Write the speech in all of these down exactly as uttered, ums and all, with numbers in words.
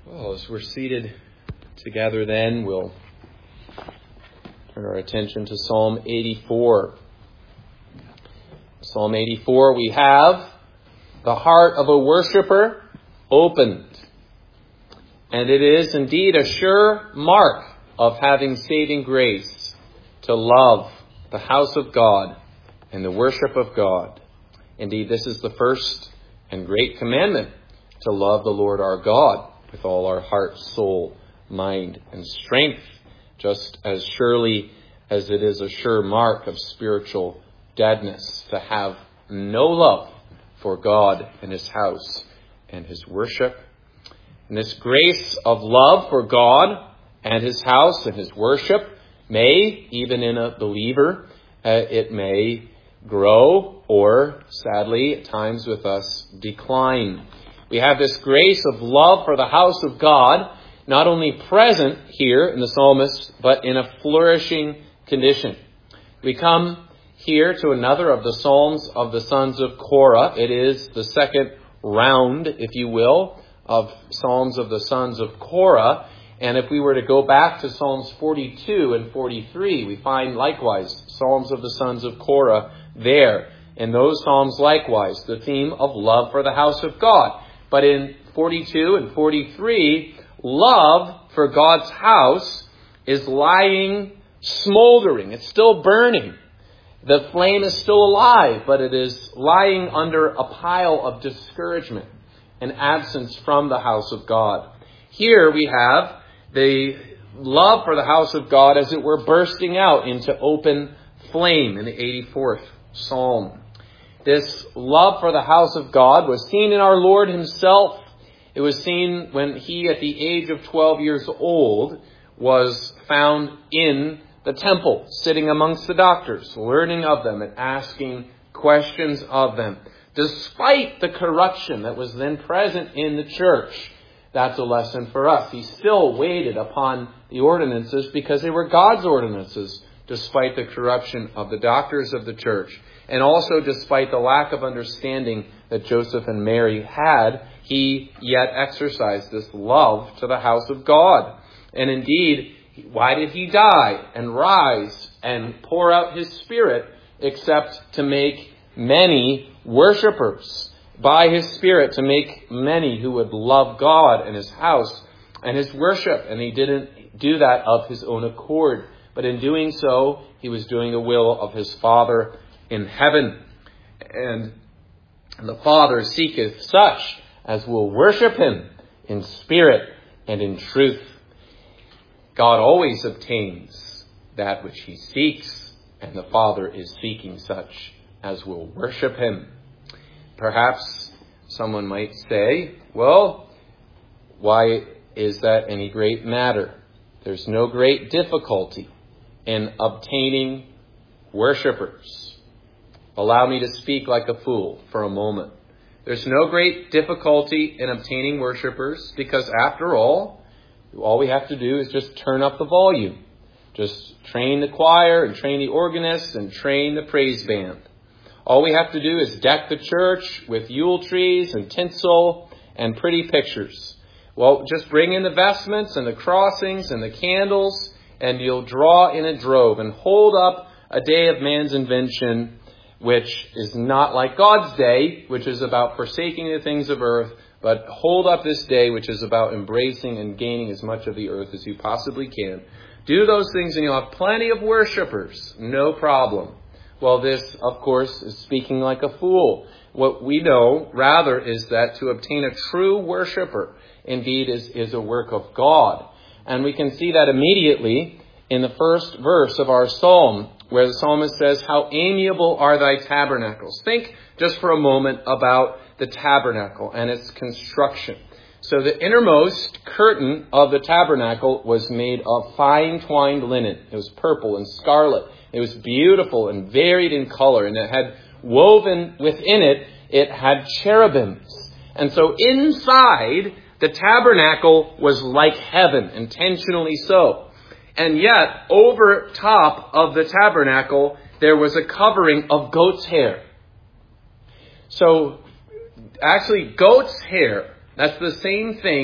Well, as we're seated together then, we'll turn our attention to Psalm eighty-four. Psalm eighty-four, we have the heart of a worshiper opened. And it is indeed a sure mark of having saving grace to love the house of God and the worship of God. Indeed, this is the first and great commandment, to love the Lord our God with all our heart, soul, mind, and strength, just as surely as it is a sure mark of spiritual deadness to have no love for God and his house and his worship. And this grace of love for God and his house and his worship may, even in a believer, uh, it may grow or, sadly, at times with us, decline. We have this grace of love for the house of God, not only present here in the psalmist, but in a flourishing condition. We come here to another of the Psalms of the sons of Korah. It is the second round, if you will, of Psalms of the sons of Korah. And if we were to go back to Psalms forty-two and forty-three, we find likewise Psalms of the sons of Korah there. In those Psalms likewise, the theme of love for the house of God. But in forty-two and forty-three, love for God's house is lying smoldering. It's still burning. The flame is still alive, but it is lying under a pile of discouragement and absence from the house of God. Here we have the love for the house of God, as it were, bursting out into open flame in the eighty-fourth Psalm. This love for the house of God was seen in our Lord himself. It was seen when he, at the age of twelve years old, was found in the temple, sitting amongst the doctors, learning of them and asking questions of them. Despite the corruption that was then present in the church, that's a lesson for us. He still waited upon the ordinances because they were God's ordinances, despite the corruption of the doctors of the church. And also despite the lack of understanding that Joseph and Mary had, he yet exercised this love to the house of God. And indeed, why did he die and rise and pour out his Spirit except to make many worshipers? By his Spirit, to make many who would love God and his house and his worship. And he didn't do that of his own accord. But in doing so, he was doing the will of his Father in heaven. And the Father seeketh such as will worship him in spirit and in truth. God always obtains that which he seeks, and the Father is seeking such as will worship him. Perhaps someone might say, well, why is that any great matter? There's no great difficulty in obtaining worshipers. Allow me to speak like a fool for a moment. There's no great difficulty in obtaining worshipers because, after all, all we have to do is just turn up the volume. Just train the choir and train the organist and train the praise band. All we have to do is deck the church with Yule trees and tinsel and pretty pictures. Well, just bring in the vestments and the crossings and the candles, and you'll draw in a drove and hold up a day of man's invention, which is not like God's day, which is about forsaking the things of earth, but hold up this day, which is about embracing and gaining as much of the earth as you possibly can. Do those things and you'll have plenty of worshipers. No problem. Well, this, of course, is speaking like a fool. What we know, rather, is that to obtain a true worshiper, indeed, is, is a work of God. And we can see that immediately in the first verse of our psalm, where the psalmist says, how amiable are thy tabernacles. Think just for a moment about the tabernacle and its construction. So the innermost curtain of the tabernacle was made of fine twined linen. It was purple and scarlet. It was beautiful and varied in color. And it had woven within it, it had cherubims. And so inside, the tabernacle was like heaven, intentionally so. And yet, over top of the tabernacle, there was a covering of goat's hair. So, actually, goat's hair, that's the same thing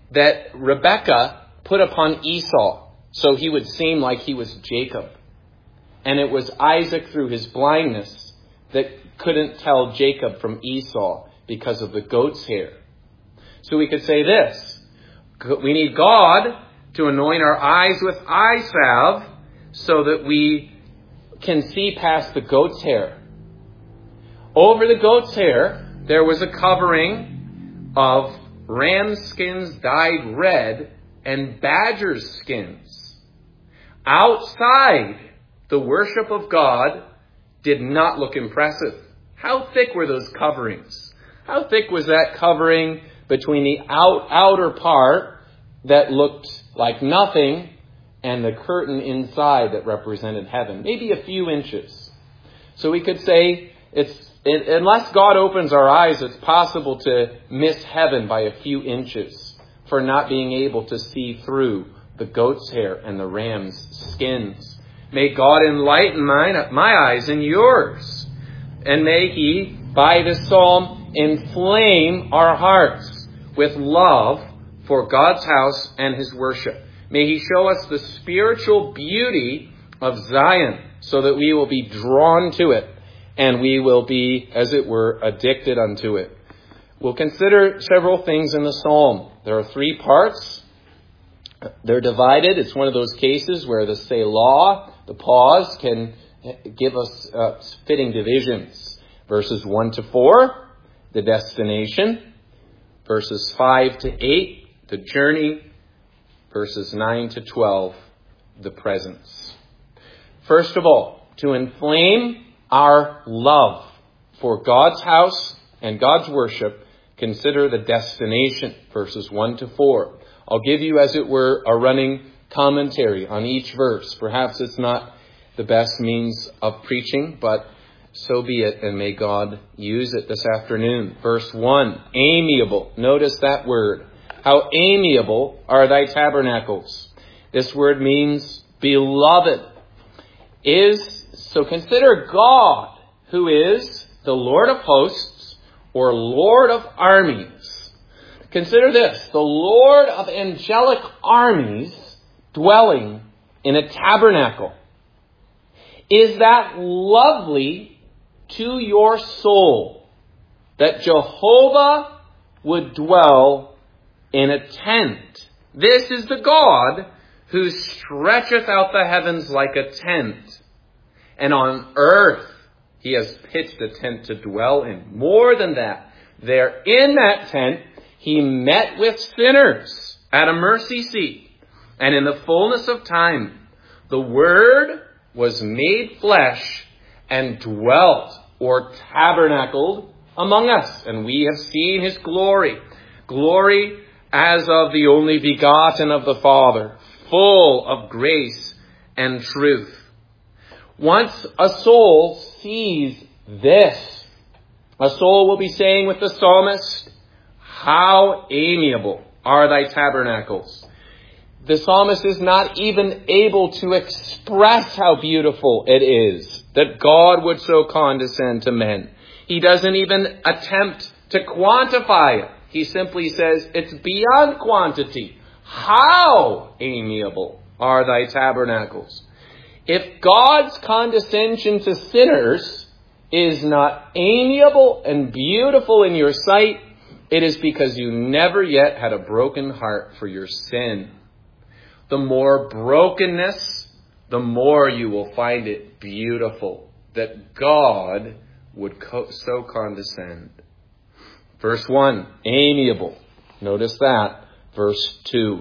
that Rebekah put upon Esau, so he would seem like he was Jacob. And it was Isaac, through his blindness, that couldn't tell Jacob from Esau because of the goat's hair. So we could say this: we need God to anoint our eyes with eye salve so that we can see past the goat's hair. Over the goat's hair, there was a covering of ram skins dyed red and badger's skins. Outside, the worship of God did not look impressive. How thick were those coverings? How thick was that covering between the out, outer part that looked like nothing and the curtain inside that represented heaven? Maybe a few inches. So we could say, it's it, unless God opens our eyes, it's possible to miss heaven by a few inches for not being able to see through the goat's hair and the ram's skins. May God enlighten mine, my eyes and yours. And may He, by this psalm, inflame our hearts with love for God's house and His worship. May He show us the spiritual beauty of Zion so that we will be drawn to it and we will be, as it were, addicted unto it. We'll consider several things in the psalm. There are three parts. They're divided. It's one of those cases where the Selah, the pause, can give us uh, fitting divisions. Verses one to four, the destination. Verses five to eight, the journey. Verses nine to twelve, the presence. First of all, to inflame our love for God's house and God's worship, consider the destination, verses one to four. I'll give you, as it were, a running commentary on each verse. Perhaps it's not the best means of preaching, but so be it, and may God use it this afternoon. Verse one, amiable. Notice that word. How amiable are thy tabernacles. This word means beloved. Is so consider God, who is the Lord of hosts or Lord of armies. Consider this, the Lord of angelic armies dwelling in a tabernacle. Is that lovely to your soul, that Jehovah would dwell in a tent? This is the God who stretcheth out the heavens like a tent, and on earth He has pitched a tent to dwell in. More than that, there in that tent He met with sinners at a mercy seat. And in the fullness of time, the Word was made flesh and dwelt or tabernacled among us. And we have seen His glory. Glory as of the only begotten of the Father, full of grace and truth. Once a soul sees this, a soul will be saying with the psalmist, how amiable are thy tabernacles. The psalmist is not even able to express how beautiful it is that God would so condescend to men. He doesn't even attempt to quantify it. He simply says it's beyond quantity. How amiable are thy tabernacles. If God's condescension to sinners is not amiable and beautiful in your sight, it is because you never yet had a broken heart for your sin. The more brokenness, the more you will find it beautiful that God would co- so condescend. Verse one, amiable. Notice that. Verse two,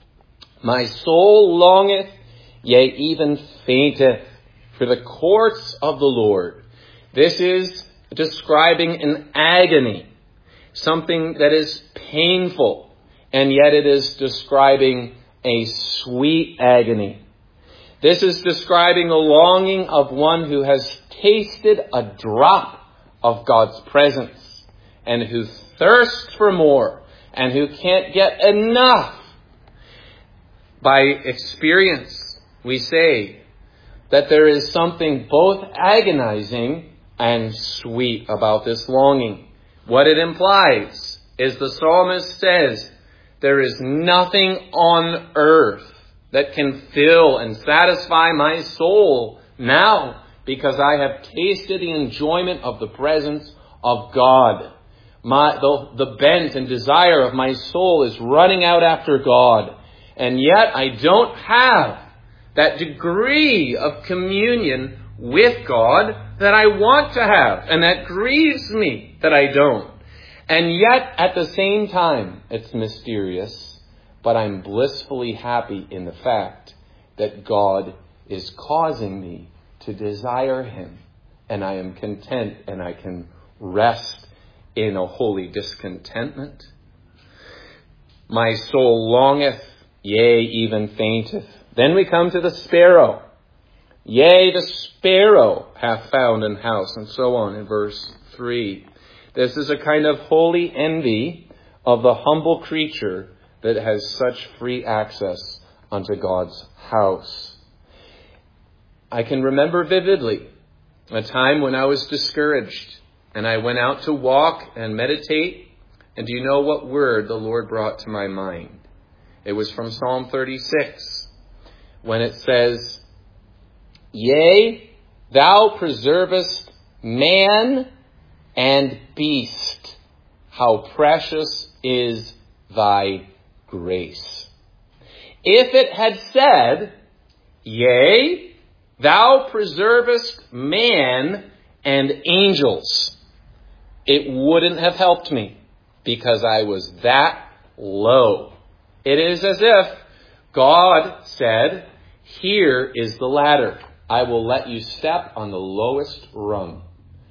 my soul longeth, yea, even fainteth, for the courts of the Lord. This is describing an agony, something that is painful, and yet it is describing a sweet agony. This is describing a longing of one who has tasted a drop of God's presence and who thirsts for more and who can't get enough. By experience, we say that there is something both agonizing and sweet about this longing. What it implies is the psalmist says There is nothing on earth that can fill and satisfy my soul now, because I have tasted the enjoyment of the presence of God. My, the, the bent and desire of my soul is running out after God. And yet I don't have that degree of communion with God that I want to have. And that grieves me that I don't. And yet at the same time, it's mysterious, but I'm blissfully happy in the fact that God is causing me to desire him. And I am content and I can rest in a holy discontentment. My soul longeth, yea, even fainteth. Then we come to the sparrow. Yea, the sparrow hath found an house, and so on in verse three. This is a kind of holy envy of the humble creature that has such free access unto God's house. I can remember vividly a time when I was discouraged and I went out to walk and meditate. And do you know what word the Lord brought to my mind? It was from Psalm thirty-six, when it says, Yea, thou preservest man and beast. How precious is thy grace. If it had said, Yea, thou preservest man and angels, it wouldn't have helped me, because I was that low. It is as if God said, here is the ladder. I will let you step on the lowest rung.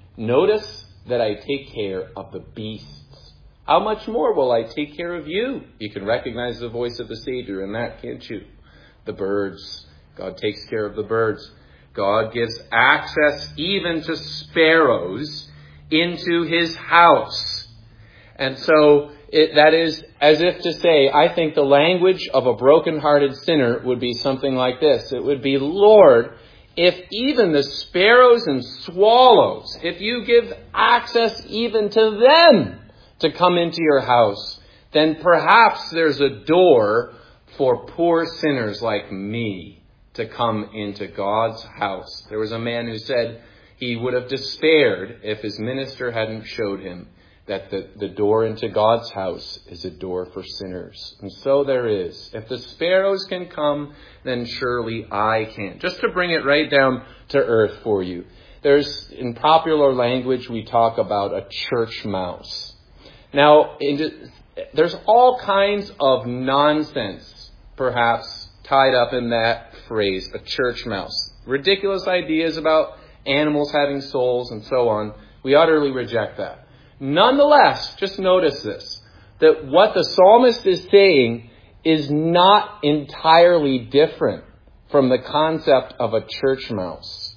Notice that I take care of the beasts. How much more will I take care of you? You can recognize the voice of the Savior in that, can't you? The birds. God takes care of the birds. God gives access even to sparrows into his house. And so it, that is as if to say, I think the language of a broken-hearted sinner would be something like this. It would be, Lord, if even the sparrows and swallows, if you give access even to them to come into your house, then perhaps there's a door for poor sinners like me to come into God's house. There was a man who said he would have despaired if his minister hadn't showed him that the, the door into God's house is a door for sinners. And so there is. If the sparrows can come, then surely I can. Just to bring it right down to earth for you. There's, in popular language, we talk about a church mouse. Now, in, there's all kinds of nonsense, perhaps, tied up in that phrase, a church mouse. Ridiculous ideas about animals having souls and so on. We utterly reject that. Nonetheless, just notice this, that what the psalmist is saying is not entirely different from the concept of a church mouse.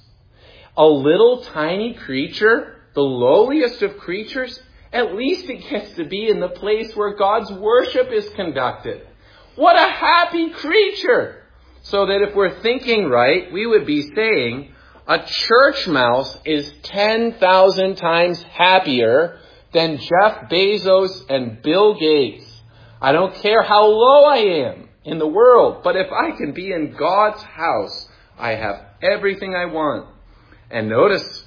A little tiny creature, the lowliest of creatures, at least it gets to be in the place where God's worship is conducted. What a happy creature! So that if we're thinking right, we would be saying a church mouse is ten thousand times happier than Jeff Bezos and Bill Gates. I don't care how low I am in the world, but if I can be in God's house, I have everything I want. And notice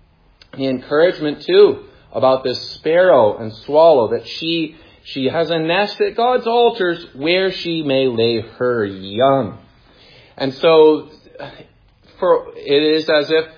the encouragement too about this sparrow and swallow, that she she has a nest at God's altars where she may lay her young. And so for it is as if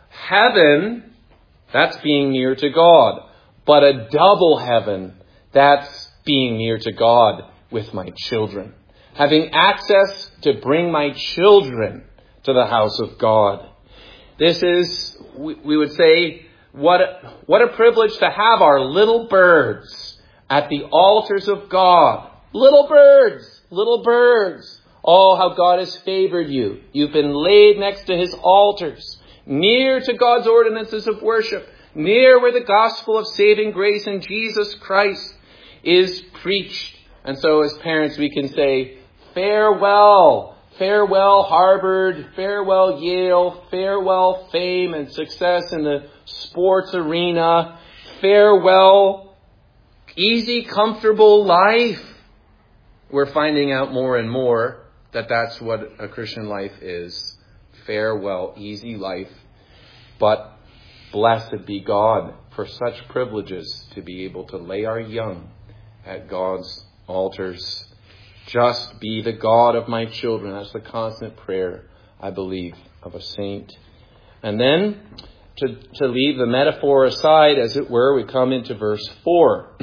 heaven, that's being near to God. But a double heaven, that's being near to God with my children. Having access to bring my children to the house of God. This is, we would say, what a, what a privilege to have our little birds at the altars of God. Little birds, little birds. Oh, how God has favored you. You've been laid next to his altars, near to God's ordinances of worship, near where the gospel of saving grace in Jesus Christ is preached. And so as parents we can say, farewell, farewell Harvard, farewell Yale, farewell fame and success in the sports arena, farewell easy, comfortable life. we're finding out more and more that that's what a Christian life is. Farewell, easy life. But blessed be God for such privileges to be able to lay our young at God's altars. Just be the God of my children. That's the constant prayer, I believe, of a saint. And then, to, to leave the metaphor aside, as it were, we come into verse four.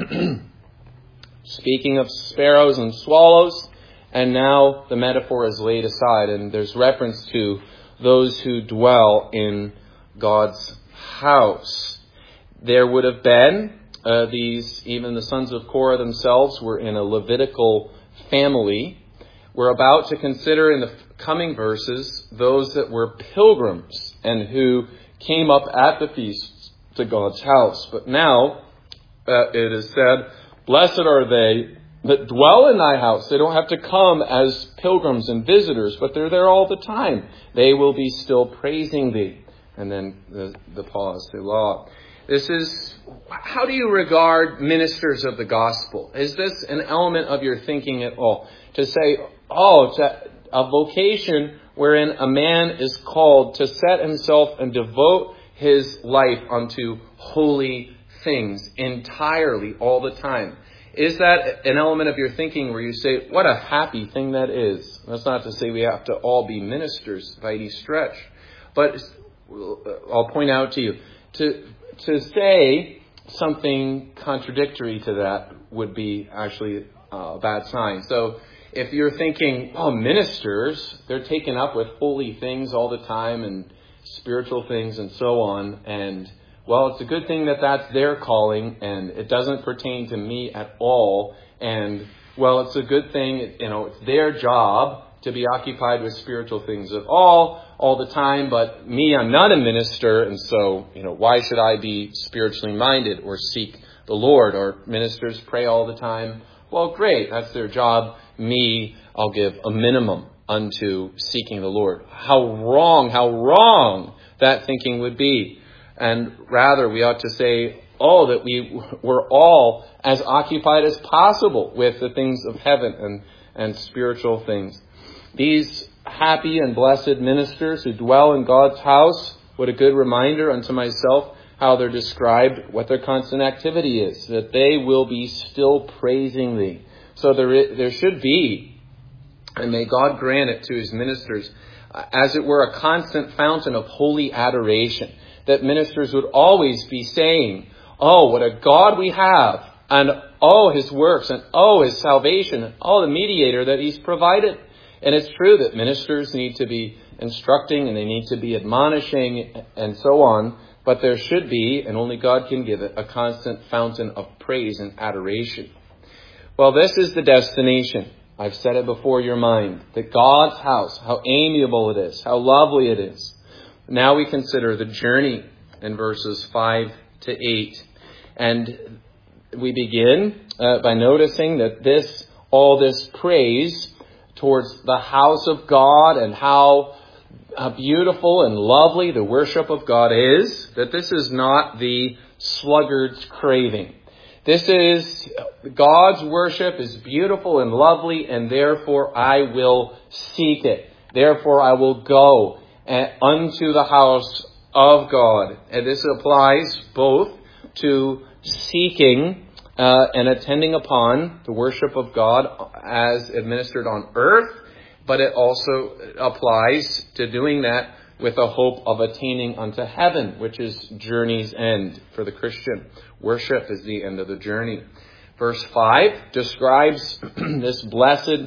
Speaking of sparrows and swallows, and now the metaphor is laid aside, and there's reference to those who dwell in God's house. There would have been uh, these, even the sons of Korah themselves were in a Levitical family. We're about to consider in the coming verses those that were pilgrims and who came up at the feasts to God's house. But now uh, it is said, blessed are they that dwell in thy house. They don't have to come as pilgrims and visitors, but they're there all the time. They will be still praising thee. And then the, the pause, the law. This is, how do you regard ministers of the gospel? Is this an element of your thinking at all? To say, oh, it's a, a vocation wherein a man is called to set himself and devote his life unto holy things entirely all the time. Is that an element of your thinking where you say, what a happy thing that is? That's not to say we have to all be ministers by any stretch. But I'll point out to you, to to say something contradictory to that would be actually a bad sign. So if you're thinking, oh, ministers, they're taken up with holy things all the time and spiritual things and so on, and well, it's a good thing that that's their calling, and it doesn't pertain to me at all. And, well, it's a good thing, you know, it's their job to be occupied with spiritual things at all, all the time. But me, I'm not a minister, and so, you know, why should I be spiritually minded or seek the Lord? Or ministers pray all the time. Well, great, that's their job. Me, I'll give a minimum unto seeking the Lord. How wrong, how wrong that thinking would be. And rather, we ought to say, oh, that we were all as occupied as possible with the things of heaven and, and spiritual things. These happy and blessed ministers who dwell in God's house, what a good reminder unto myself how they're described, what their constant activity is, that they will be still praising thee. So there, is, there should be, and may God grant it to his ministers, as it were, a constant fountain of holy adoration. That ministers would always be saying, oh, what a God we have, and oh, his works, and oh, his salvation, and oh, the mediator that he's provided. And it's true that ministers need to be instructing, and they need to be admonishing, and so on, but there should be, and only God can give it, a constant fountain of praise and adoration. Well, this is the destination. I've said it before your mind, that God's house, how amiable it is, how lovely it is. Now we consider the journey in verses five to eight. And we begin uh, by noticing that this, all this praise towards the house of God and how uh, beautiful and lovely the worship of God is, that this is not the sluggard's craving. This is, God's worship is beautiful and lovely, and therefore I will seek it. Therefore I will go unto the house of God. And this applies both to seeking uh, and attending upon the worship of God as administered on earth, but it also applies to doing that with a hope of attaining unto heaven, which is journey's end for the Christian. Worship is the end of the journey. Verse five describes this blessed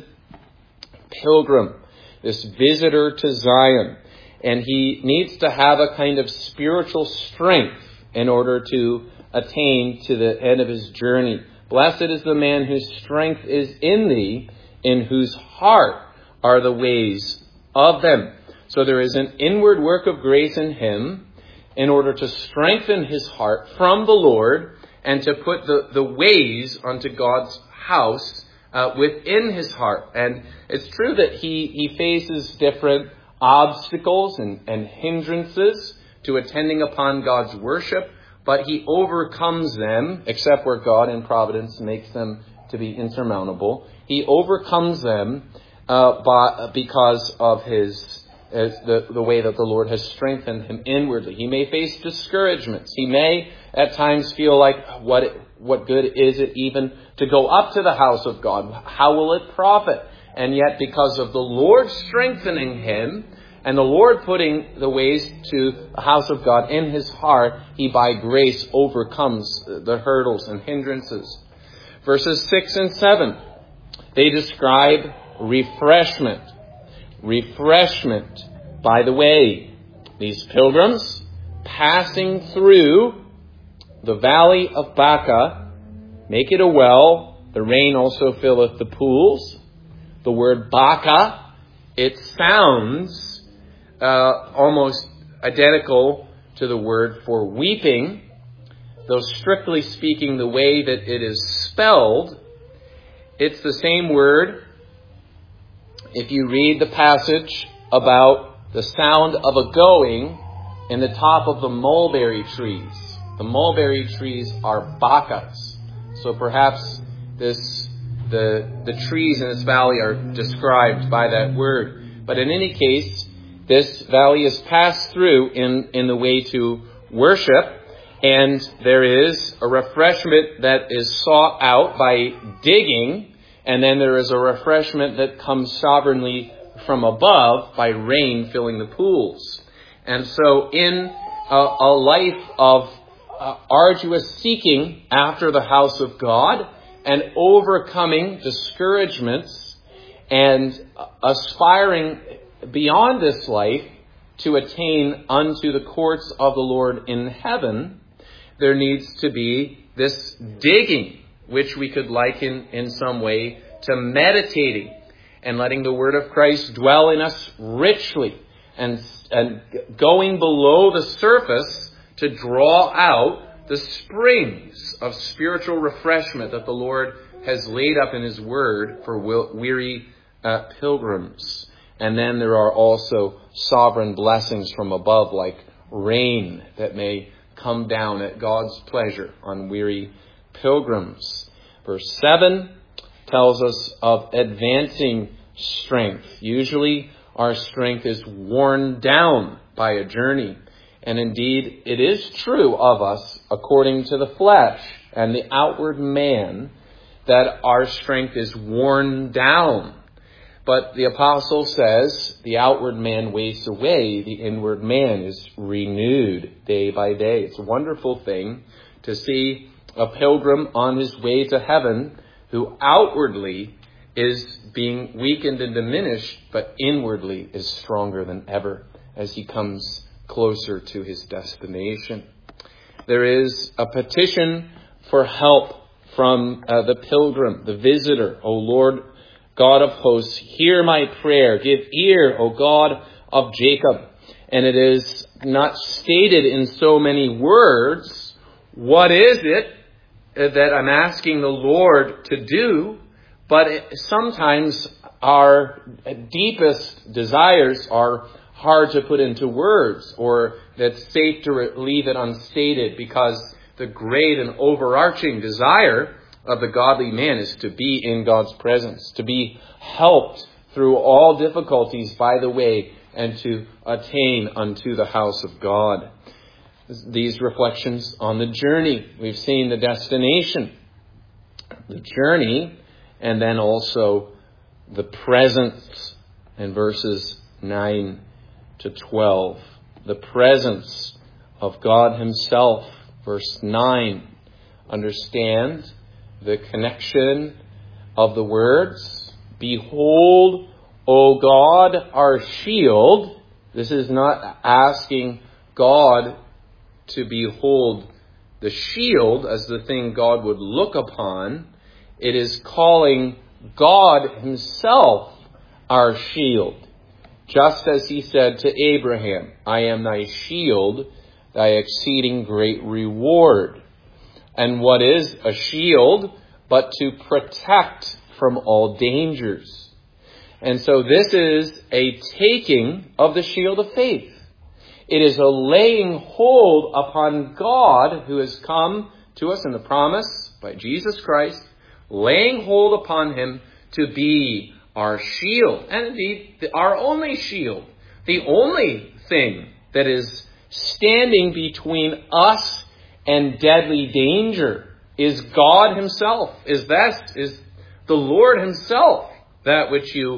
pilgrim, this visitor to Zion. And he needs to have a kind of spiritual strength in order to attain to the end of his journey. Blessed is the man whose strength is in thee, in whose heart are the ways of them. So there is an inward work of grace in him in order to strengthen his heart from the Lord and to put the, the ways unto God's house uh, within his heart. And it's true that he, he faces different obstacles and, and hindrances to attending upon God's worship, but he overcomes them, except where God in providence makes them to be insurmountable. He overcomes them uh, by, because of his uh, the, the way that the Lord has strengthened him inwardly. He may face discouragements. He may at times feel like, what what good is it even to go up to the house of God? How will it profit? And yet, because of the Lord strengthening him, and the Lord putting the ways to the house of God in his heart, he by grace overcomes the hurdles and hindrances. Verses six and seven, they describe refreshment. Refreshment by the way. These pilgrims passing through the valley of Baca make it a well. The rain also filleth the pools. The word Baca, it sounds uh, almost identical to the word for weeping, though strictly speaking the way that it is spelled, it's the same word. If you read the passage about the sound of a going in the top of the mulberry trees. The mulberry trees are bacas. So perhaps this the the trees in this valley are described by that word. But in any case, this valley is passed through in, in the way to worship, and there is a refreshment that is sought out by digging, and then there is a refreshment that comes sovereignly from above by rain filling the pools. And so in a, a life of uh, arduous seeking after the house of God and overcoming discouragements and aspiring beyond this life to attain unto the courts of the Lord in heaven, there needs to be this digging, which we could liken in some way to meditating and letting the word of Christ dwell in us richly and, and going below the surface to draw out the springs of spiritual refreshment that the Lord has laid up in his word for weary uh, pilgrims. And then there are also sovereign blessings from above, like rain that may come down at God's pleasure on weary pilgrims. Verse seven tells us of advancing strength. Usually our strength is worn down by a journey. And indeed, it is true of us, according to the flesh and the outward man, that our strength is worn down. But the apostle says the outward man wastes away, the inward man is renewed day by day. It's a wonderful thing to see a pilgrim on his way to heaven who outwardly is being weakened and diminished, but inwardly is stronger than ever as he comes closer to his destination. There is a petition for help from uh, the pilgrim, the visitor. O Lord God of hosts, hear my prayer. Give ear, O God of Jacob. And it is not stated in so many words, what is it that I'm asking the Lord to do? But it, sometimes our deepest desires are hard to put into words, or that's safe to leave it unstated, because the great and overarching desire of the godly man is to be in God's presence, to be helped through all difficulties by the way, and to attain unto the house of God. These reflections on the journey. We've seen the destination, the journey, and then also the presence in verses nine to twelve. The presence of God himself. Verse nine. Understand the connection of the words. Behold, O God, our shield. This is not asking God to behold the shield as the thing God would look upon. It is calling God himself our shield. Just as he said to Abraham, I am thy shield, thy exceeding great reward. And what is a shield but to protect from all dangers? And so this is a taking of the shield of faith. It is a laying hold upon God who has come to us in the promise by Jesus Christ, laying hold upon him to be our shield, and indeed our only shield, the only thing that is standing between us and deadly danger is God himself, is that, is the Lord himself, that which you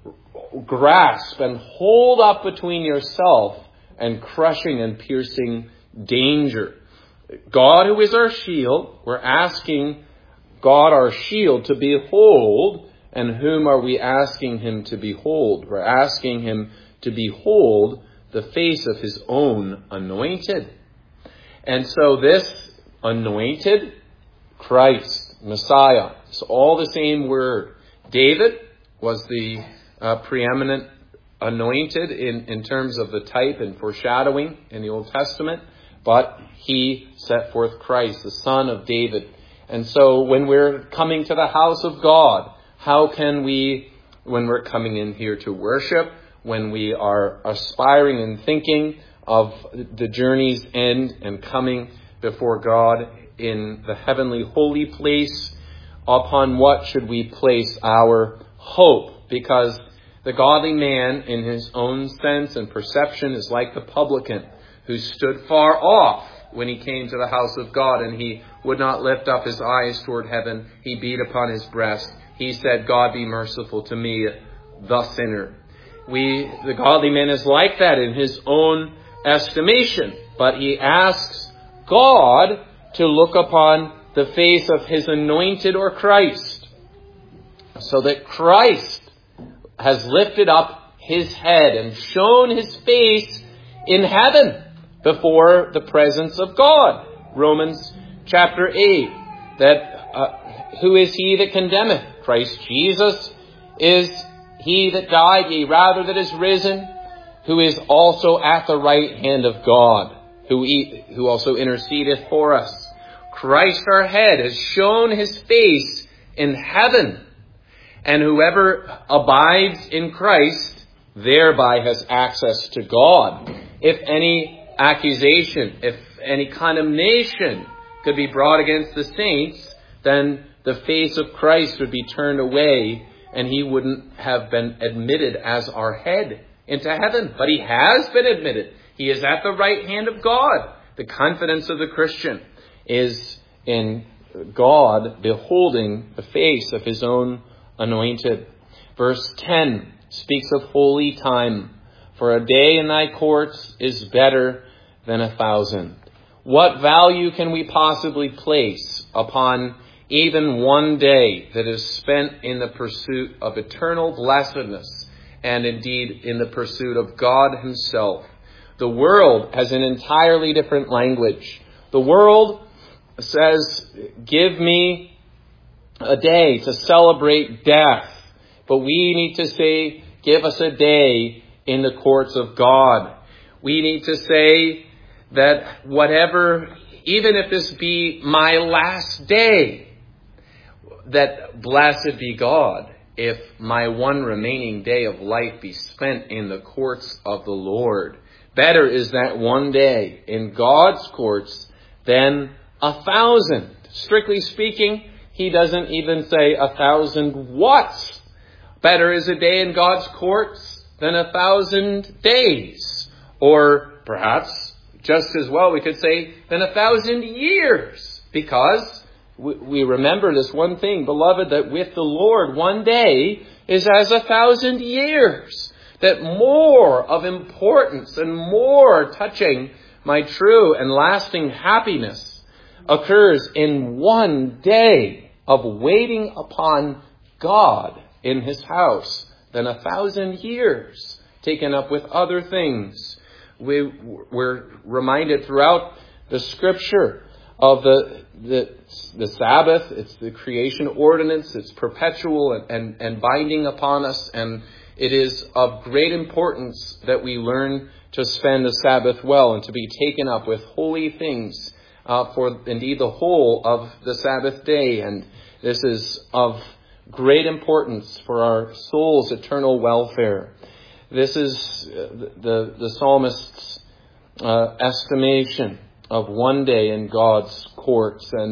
grasp and hold up between yourself and crushing and piercing danger. God, who is our shield, we're asking God, our shield, to behold. And whom are we asking him to behold? We're asking him to behold the face of his own anointed. And so this anointed, Christ, Messiah, it's all the same word. David was the uh, preeminent anointed in, in terms of the type and foreshadowing in the Old Testament, but he set forth Christ, the son of David. And so when we're coming to the house of God, how can we, when we're coming in here to worship, when we are aspiring and thinking of the journey's end and coming before God in the heavenly holy place, upon what should we place our hope? Because the godly man, in his own sense and perception, is like the publican who stood far off when he came to the house of God, and he would not lift up his eyes toward heaven. He beat upon his breast. He said, God be merciful to me, the sinner. We, the godly man is like that in his own estimation, but he asks God to look upon the face of his anointed, or Christ, so that Christ has lifted up his head and shown his face in heaven before the presence of God. Romans chapter eight, that uh, who is he that condemneth? Christ Jesus is he that died, yea, rather that is risen, who is also at the right hand of God, who, he, who also intercedeth for us. Christ our head has shown his face in heaven, and whoever abides in Christ thereby has access to God. If any accusation, if any condemnation could be brought against the saints, then the face of Christ would be turned away, and he wouldn't have been admitted as our head into heaven. But he has been admitted. He is at the right hand of God. The confidence of the Christian is in God beholding the face of his own anointed. Verse ten speaks of holy time. For a day in thy courts is better than a thousand. What value can we possibly place upon even one day that is spent in the pursuit of eternal blessedness, and indeed in the pursuit of God himself? The world has an entirely different language. The world says, give me a day to celebrate death. But we need to say, give us a day in the courts of God. We need to say that whatever, even if this be my last day, that blessed be God if my one remaining day of life be spent in the courts of the Lord. Better is that one day in God's courts than a thousand. Strictly speaking, he doesn't even say a thousand what? Better is a day in God's courts than a thousand days. Or perhaps just as well we could say than a thousand years. Because we remember this one thing, beloved, that with the Lord one day is as a thousand years. That more of importance and more touching my true and lasting happiness occurs in one day of waiting upon God in his house than a thousand years taken up with other things. We, we're reminded throughout the scripture of the, the the Sabbath. It's the creation ordinance. It's perpetual and, and, and binding upon us. And it is of great importance that we learn to spend the Sabbath well and to be taken up with holy things uh, for indeed the whole of the Sabbath day. And this is of great importance for our soul's eternal welfare. This is the, the, the psalmist's uh, estimation of one day in God's courts. And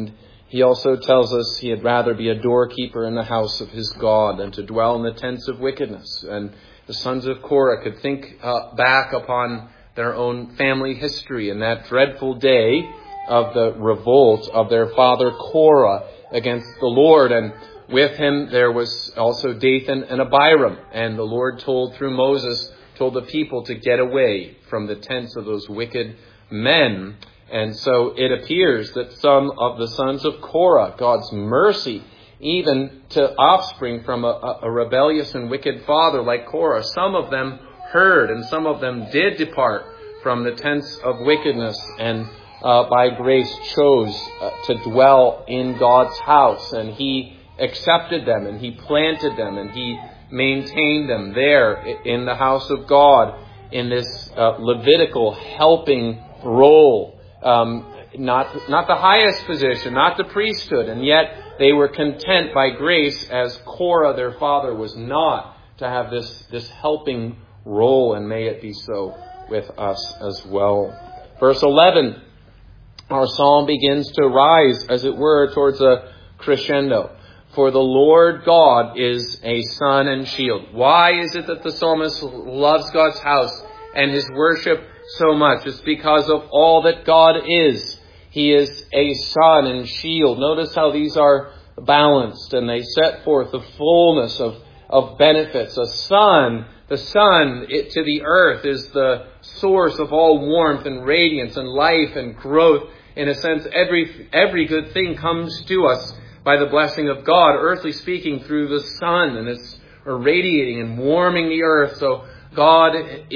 He also tells us he had rather be a doorkeeper in the house of his God than to dwell in the tents of wickedness. And the sons of Korah could think uh, back upon their own family history and that dreadful day of the revolt of their father Korah against the Lord. And with him there was also Dathan and Abiram. And the Lord told through Moses, told the people to get away from the tents of those wicked men. And so it appears that some of the sons of Korah, God's mercy, even to offspring from a, a rebellious and wicked father like Korah, some of them heard and some of them did depart from the tents of wickedness and uh, by grace chose uh, to dwell in God's house. And he accepted them and he planted them and he maintained them there in the house of God in this uh, Levitical helping role. Um, not not the highest position, not the priesthood, and yet they were content by grace, as Korah, their father, was not, to have this, this helping role, and may it be so with us as well. Verse eleven, our psalm begins to rise, as it were, towards a crescendo. For the Lord God is a sun and shield. Why is it that the psalmist loves God's house and his worship so much? It's because of all that God is. He is a sun and shield. Notice how these are balanced and they set forth the fullness of, of benefits. A sun, the sun it, to the earth is the source of all warmth and radiance and life and growth. In a sense, every, every good thing comes to us by the blessing of God, earthly speaking, through the sun, and it's irradiating and warming the earth. So God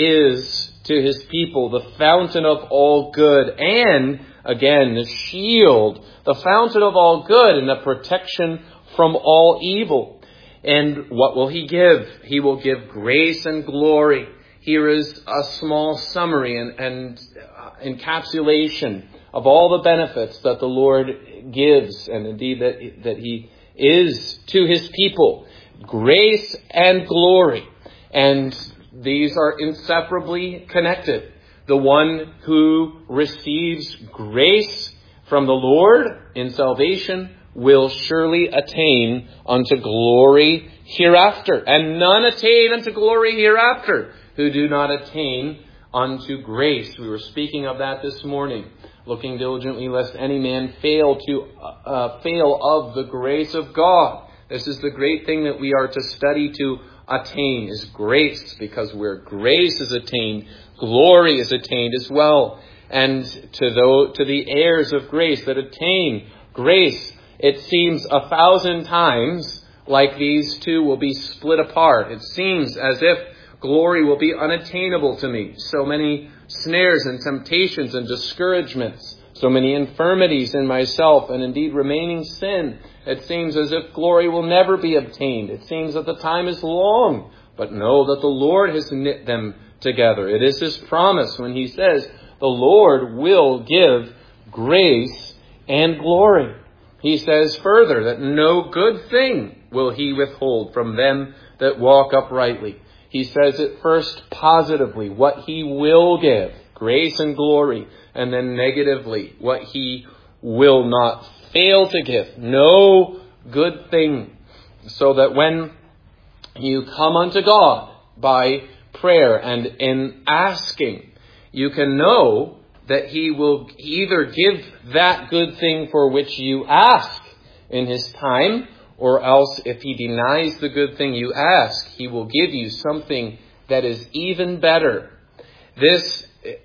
is to his people the fountain of all good, and again the shield, the fountain of all good and the protection from all evil. And what will he give? He will give grace and glory. Here is a small summary and, and encapsulation of all the benefits that the Lord gives, and indeed that, that he is to his people. Grace and glory. And these are inseparably connected. The one who receives grace from the Lord in salvation will surely attain unto glory hereafter. And none attain unto glory hereafter who do not attain unto grace. We were speaking of that this morning. Looking diligently lest any man fail to uh, fail of the grace of God. This is the great thing that we are to study to attain, is grace, because where grace is attained, glory is attained as well. And to the, to the heirs of grace that attain grace, it seems a thousand times like these two will be split apart. It seems as if glory will be unattainable to me. So many snares and temptations and discouragements, so many infirmities in myself and indeed remaining sin. It seems as if glory will never be obtained. It seems that the time is long, but know that the Lord has knit them together. It is his promise when he says the Lord will give grace and glory. He says further that no good thing will he withhold from them that walk uprightly. He says it first positively, what he will give, grace and glory, and then negatively, what he will not fail to give, no good thing. So that when you come unto God by prayer and in asking, you can know that he will either give that good thing for which you ask in his time, or else if he denies the good thing you ask, he will give you something that is even better. This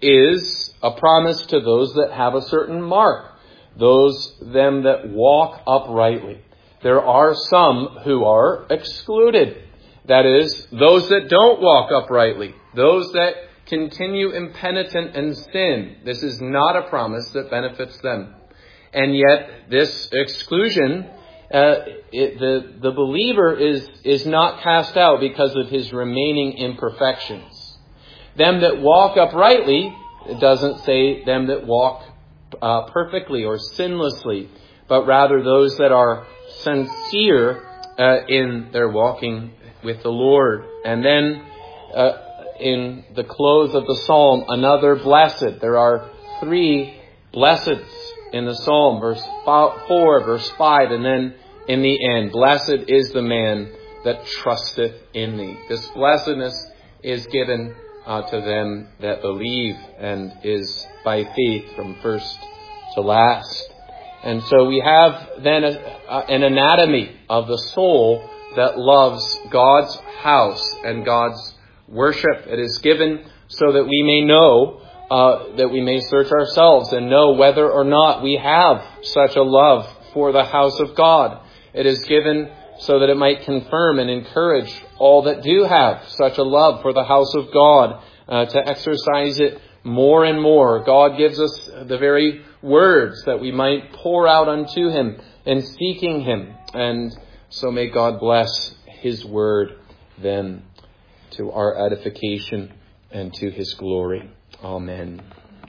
is a promise to those that have a certain mark, those them that walk uprightly. There are some who are excluded. That is, those that don't walk uprightly, those that continue impenitent in sin. This is not a promise that benefits them. And yet this exclusion, uh, it, the, the believer is, is not cast out because of his remaining imperfections. Them that walk uprightly, it doesn't say them that walk uh, perfectly or sinlessly, but rather those that are sincere uh, in their walking with the Lord. And then uh, in the close of the psalm, another blessed. There are three blesseds in the psalm, verse four, verse five, and then in the end, blessed is the man that trusteth in thee. This blessedness is given uh, to them that believe and is by faith from first to last. And so we have then a, a, an anatomy of the soul that loves God's house and God's worship. It is given so that we may know, uh, that we may search ourselves and know whether or not we have such a love for the house of God. It is given so that it might confirm and encourage all that do have such a love for the house of God, uh, to exercise it more and more. God gives us the very words that we might pour out unto him in seeking him. And so may God bless his word then to our edification and to his glory. Amen.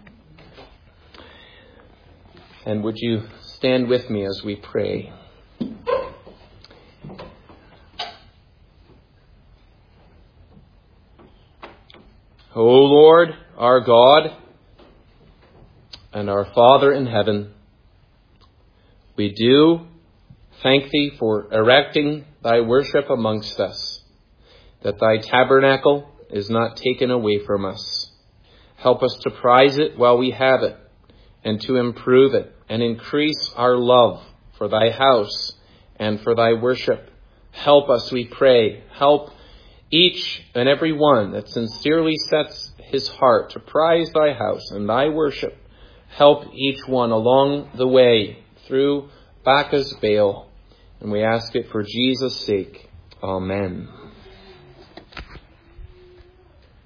And would you stand with me as we pray? O Lord, our God, and our Father in heaven, we do thank thee for erecting thy worship amongst us, that thy tabernacle is not taken away from us. Help us to prize it while we have it, and to improve it, and increase our love for thy house and for thy worship. Help us, we pray. Help each and every one that sincerely sets his heart to prize thy house and thy worship. Help each one along the way through Bacchus Baal. And we ask it for Jesus' sake. Amen.